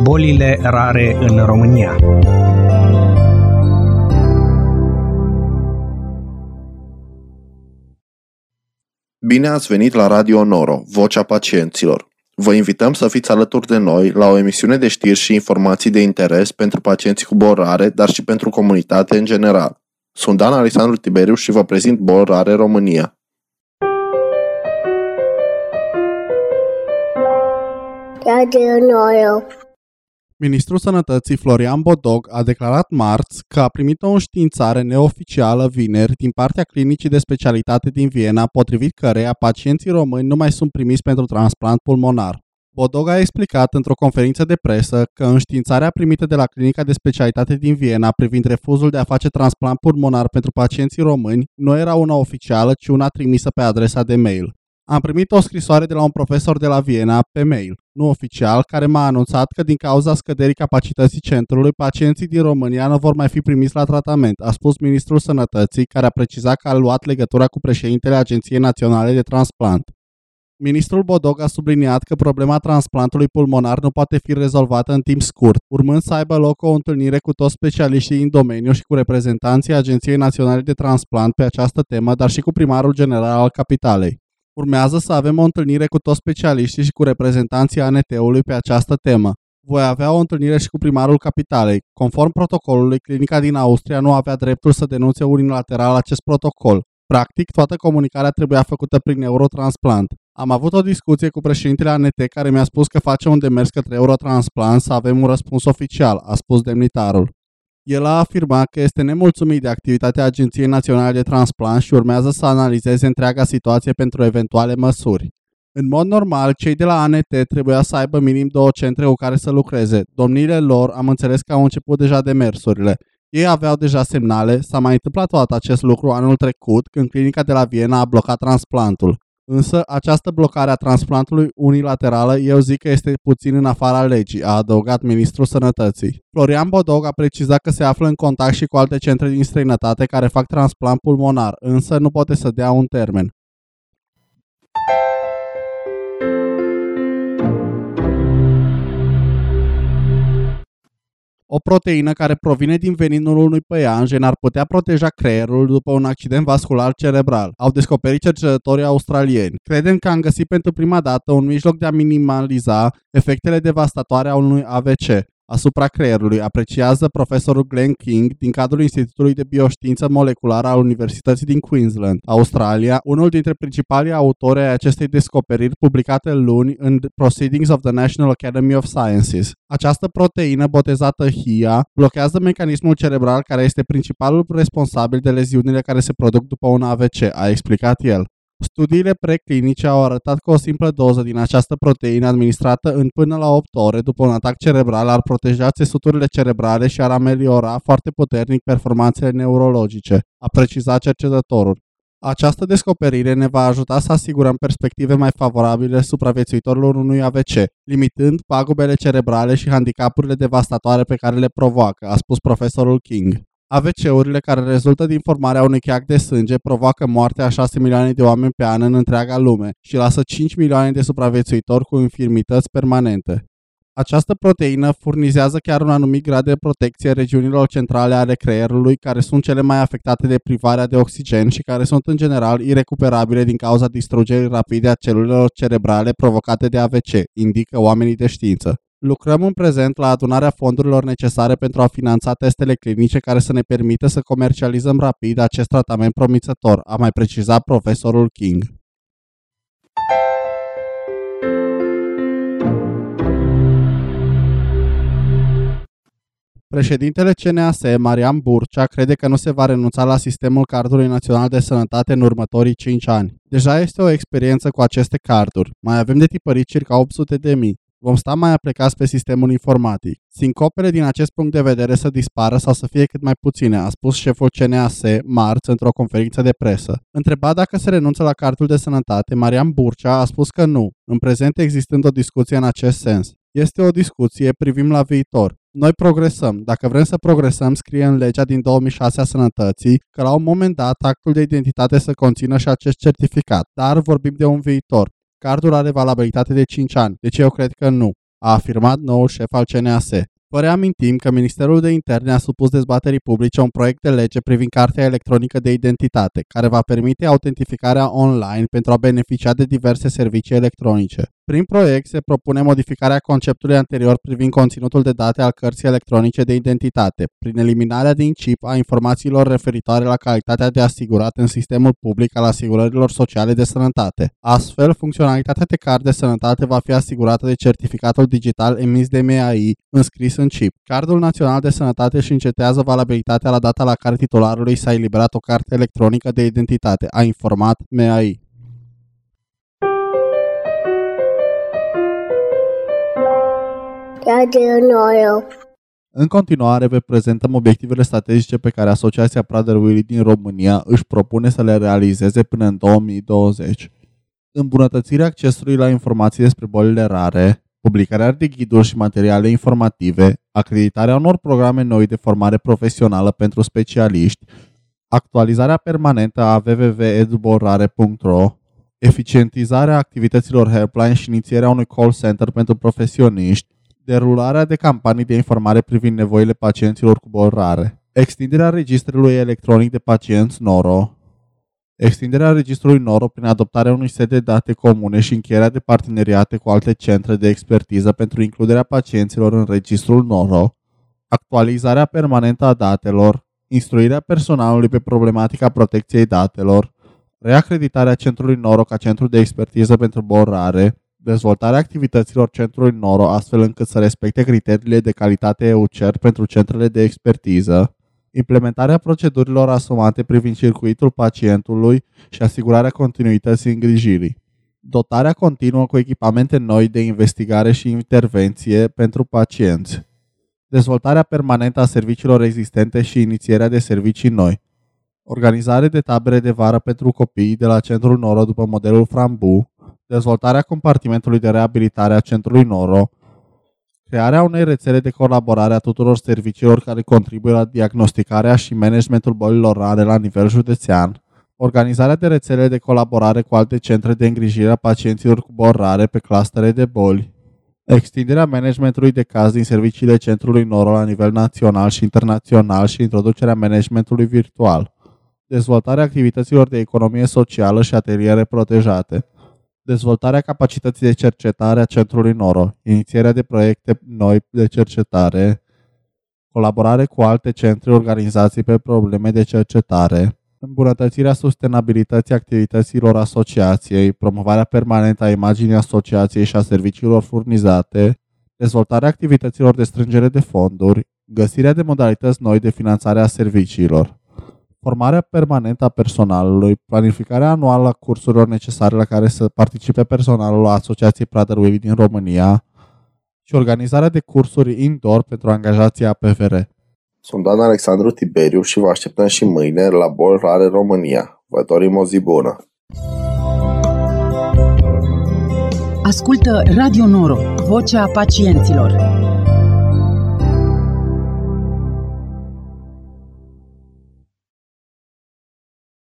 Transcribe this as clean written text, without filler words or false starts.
Bolile rare în România. Bine ați venit la Radio Noro, Vocea Pacienților. Vă invităm să fiți alături de noi la o emisiune de știri și informații de interes pentru pacienții cu boli rare, dar și pentru comunitate în general. Sunt Dan Alexandru Tiberiu și vă prezint Boli Rare România. Radio Noro. Ministrul Sănătății Florian Bodog a declarat marți că a primit o înștiințare neoficială vineri din partea clinicii de specialitate din Viena, potrivit căreia pacienții români nu mai sunt primiți pentru transplant pulmonar. Bodog a explicat într-o conferință de presă că înștiințarea primită de la clinica de specialitate din Viena privind refuzul de a face transplant pulmonar pentru pacienții români nu era una oficială, ci una trimisă pe adresa de mail. Am primit o scrisoare de la un profesor de la Viena pe mail, nu oficial, care m-a anunțat că din cauza scăderii capacității centrului, pacienții din România nu vor mai fi primiți la tratament, a spus Ministrul Sănătății, care a precizat că a luat legătura cu președintele Agenției Naționale de Transplant. Ministrul Bodog a subliniat că problema transplantului pulmonar nu poate fi rezolvată în timp scurt, urmând să aibă loc o întâlnire cu toți specialiștii în domeniu și cu reprezentanții Agenției Naționale de Transplant pe această temă, dar și cu primarul general al capitalei. Urmează să avem o întâlnire cu toți specialiștii și cu reprezentanții ANT-ului pe această temă. Voi avea o întâlnire și cu primarul capitalei. Conform protocolului, clinica din Austria nu avea dreptul să denunțe unilateral acest protocol. Practic, toată comunicarea trebuia făcută prin Eurotransplant. Am avut o discuție cu președintele ANT care mi-a spus că face un demers către Eurotransplant să avem un răspuns oficial, a spus demnitarul. El a afirmat că este nemulțumit de activitatea Agenției Naționale de Transplant și urmează să analizeze întreaga situație pentru eventuale măsuri. În mod normal, cei de la ANT trebuia să aibă minim 2 centre cu care să lucreze. Domniile lor am înțeles că au început deja demersurile. Ei aveau deja semnale, s-a mai întâmplat tot acest lucru anul trecut, când clinica de la Viena a blocat transplantul. Însă, această blocare a transplantului unilaterală, eu zic că este puțin în afara legii, a adăugat Ministrul Sănătății. Florian Bodog a precizat că se află în contact și cu alte centre din străinătate care fac transplant pulmonar, însă nu poate să dea un termen. O proteină care provine din veninul unui păianjen ar putea proteja creierul după un accident vascular cerebral, au descoperit cercetătorii australieni. Credem că am găsit pentru prima dată un mijloc de a minimaliza efectele devastatoare a unui AVC asupra creierului, apreciază profesorul Glenn King din cadrul Institutului de Bioștiință Moleculară al Universității din Queensland, Australia, unul dintre principalii autori ai acestei descoperiri publicate luni în Proceedings of the National Academy of Sciences. Această proteină, botezată HIA, blochează mecanismul cerebral care este principalul responsabil de leziunile care se produc după un AVC, a explicat el. Studiile preclinice au arătat că o simplă doză din această proteină administrată în până la 8 ore după un atac cerebral ar proteja țesuturile cerebrale și ar ameliora foarte puternic performanțele neurologice, a precizat cercetătorul. Această descoperire ne va ajuta să asigurăm perspective mai favorabile supraviețuitorilor unui AVC, limitând pagubele cerebrale și handicapurile devastatoare pe care le provoacă, a spus profesorul King. AVC-urile care rezultă din formarea unui cheac de sânge provoacă moartea a 6 milioane de oameni pe an în întreaga lume și lasă 5 milioane de supraviețuitori cu infirmități permanente. Această proteină furnizează chiar un anumit grad de protecție regiunilor centrale ale creierului, care sunt cele mai afectate de privarea de oxigen și care sunt în general irecuperabile din cauza distrugerii rapide a celulelor cerebrale provocate de AVC, indică oamenii de știință. Lucrăm în prezent la adunarea fondurilor necesare pentru a finanța testele clinice care să ne permită să comercializăm rapid acest tratament promițător, a mai precizat profesorul King. Președintele CNAS, Marian Burcea, crede că nu se va renunța la sistemul Cardului Național de Sănătate în următorii 5 ani. Deja este o experiență cu aceste carduri. Mai avem de tipărit circa 800.000. Vom sta mai aplicați pe sistemul informatic. Sincopele din acest punct de vedere să dispară sau să fie cât mai puține, a spus șeful CNAS marți într-o conferință de presă. Întrebat dacă se renunță la cardul de sănătate, Marian Burcea a spus că nu, în prezent existând o discuție în acest sens. Este o discuție, privim la viitor. Noi progresăm. Dacă vrem să progresăm, scrie în legea din 2006 a sănătății că la un moment dat actul de identitate să conțină și acest certificat, dar vorbim de un viitor. Cardul are valabilitate de 5 ani, deci eu cred că nu. a afirmat noul șef al CNAS. Vă reamintim că Ministerul de Interne a supus dezbaterii publice un proiect de lege privind cartea electronică de identitate, care va permite autentificarea online pentru a beneficia de diverse servicii electronice. Prin proiect se propune modificarea conceptului anterior privind conținutul de date al cărții electronice de identitate, prin eliminarea din chip a informațiilor referitoare la calitatea de asigurat în sistemul public al asigurărilor sociale de sănătate. Astfel, funcționalitatea de card de sănătate va fi asigurată de certificatul digital emis de MAI înscris în chip. Cardul național de sănătate își încetează valabilitatea la data la care titularului s-a eliberat o carte electronică de identitate, a informat MAI. Radio Noro. În continuare, vă prezentăm obiectivele strategice pe care Asociația Prader-Willi din România își propune să le realizeze până în 2020. Îmbunătățirea accesului la informații despre bolile rare, publicarea de ghiduri și materiale informative, acreditarea unor programe noi de formare profesională pentru specialiști, actualizarea permanentă a www.edubolrare.ro, eficientizarea activităților helpline și inițierea unui call center pentru profesioniști, derularea de campanii de informare privind nevoile pacienților cu boli rare, extinderea registrului electronic de pacienți NORO, extinderea registrului NORO prin adoptarea unui set de date comune și încheierea de parteneriate cu alte centre de expertiză pentru includerea pacienților în registrul NORO, actualizarea permanentă a datelor, instruirea personalului pe problematica protecției datelor, reacreditarea centrului NORO ca centru de expertiză pentru boli rare, dezvoltarea activităților centrului NORO astfel încât să respecte criteriile de calitate EUCER pentru centrele de expertiză, implementarea procedurilor asumate privind circuitul pacientului și asigurarea continuității îngrijirii, dotarea continuă cu echipamente noi de investigare și intervenție pentru pacienți, dezvoltarea permanentă a serviciilor existente și inițierea de servicii noi, organizare de tabere de vară pentru copii de la centrul NORO după modelul Frambu, dezvoltarea compartimentului de reabilitare a centrului NORO, crearea unei rețele de colaborare a tuturor serviciilor care contribuie la diagnosticarea și managementul bolilor rare la nivel județean, organizarea de rețele de colaborare cu alte centre de îngrijire a pacienților cu boli rare pe clustere de boli, extinderea managementului de caz din serviciile centrului NORO la nivel național și internațional și introducerea managementului virtual, dezvoltarea activităților de economie socială și ateliere protejate, dezvoltarea capacității de cercetare a centrului NORO, inițierea de proiecte noi de cercetare, colaborare cu alte centre organizații pe probleme de cercetare, îmbunătățirea sustenabilității activităților asociației, promovarea permanentă a imaginii asociației și a serviciilor furnizate, dezvoltarea activităților de strângere de fonduri, găsirea de modalități noi de finanțare a serviciilor, formarea permanentă a personalului, planificarea anuală a cursurilor necesare la care să participe personalul Asociației Prader-Willi din România și organizarea de cursuri indoor pentru angajații APVR. Sunt Dan Alexandru Tiberiu și vă așteptăm și mâine la Boli Rare România. Vă dorim o zi bună! Ascultă Radio Noro, vocea pacienților.